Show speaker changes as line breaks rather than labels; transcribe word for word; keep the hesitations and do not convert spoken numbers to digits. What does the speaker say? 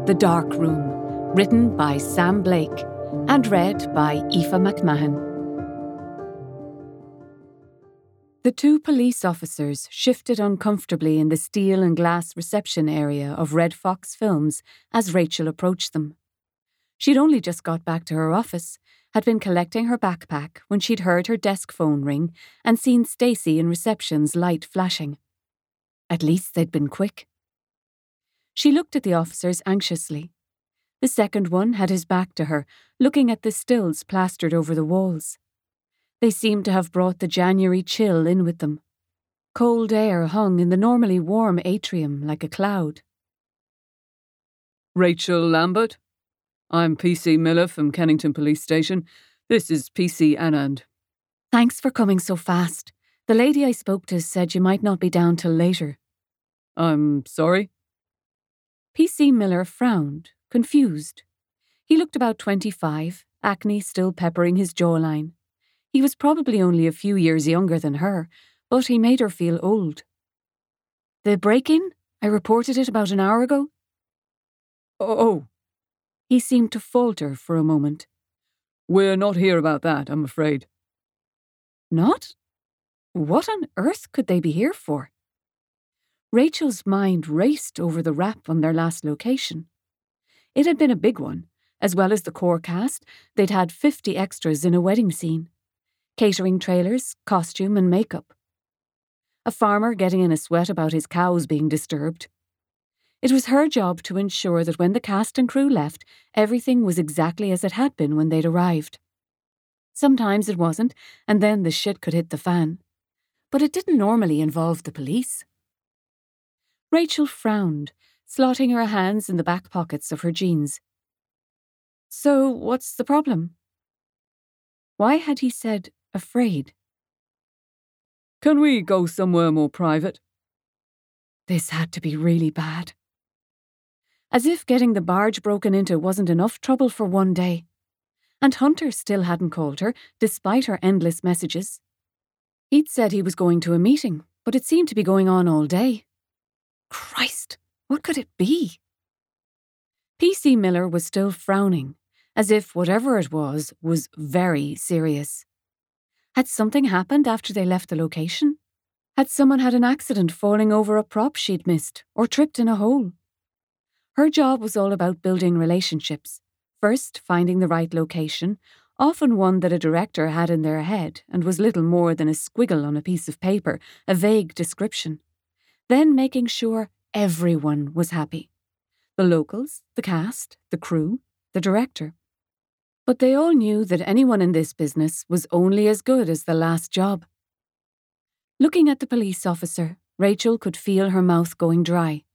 The Dark Room, written by Sam Blake and read by Aoife McMahon. The two police officers shifted uncomfortably in the steel and glass reception area of Red Fox Films as Rachel approached them. She'd only just got back to her office, had been collecting her backpack when she'd heard her desk phone ring and seen Stacey in reception's light flashing. At least they'd been quick. She looked at the officers anxiously. The second one had his back to her, looking at the stills plastered over the walls. They seemed to have brought the January chill in with them. Cold air hung in the normally warm atrium like a cloud.
Rachel Lambert? I'm P C Miller from Kennington Police Station. This is P C Anand.
Thanks for coming so fast. The lady I spoke to said you might not be down till later.
I'm sorry?
P C Miller frowned, confused. He looked about twenty-five, acne still peppering his jawline. He was probably only a few years younger than her, but he made her feel old. The break-in? I reported it about an hour ago.
Oh.
He seemed to falter for a moment.
We're not here about that, I'm afraid.
Not? What on earth could they be here for? Rachel's mind raced over the rap on their last location. It had been a big one. As well as the core cast, they'd had fifty extras in a wedding scene. Catering trailers, costume and makeup. A farmer getting in a sweat about his cows being disturbed. It was her job to ensure that when the cast and crew left, everything was exactly as it had been when they'd arrived. Sometimes it wasn't, and then the shit could hit the fan. But it didn't normally involve the police. Rachel frowned, slotting her hands in the back pockets of her jeans. So, what's the problem? Why had he said afraid?
Can we go somewhere more private?
This had to be really bad. As if getting the barge broken into wasn't enough trouble for one day. And Hunter still hadn't called her, despite her endless messages. He'd said he was going to a meeting, but it seemed to be going on all day. Christ, what could it be? P C Miller was still frowning, as if whatever it was was very serious. Had something happened after they left the location? Had someone had an accident falling over a prop she'd missed or tripped in a hole? Her job was all about building relationships. First, finding the right location, often one that a director had in their head and was little more than a squiggle on a piece of paper, a vague description. Then making sure everyone was happy. The locals, the cast, the crew, the director. But they all knew that anyone in this business was only as good as the last job. Looking at the police officer, Rachel could feel her mouth going dry.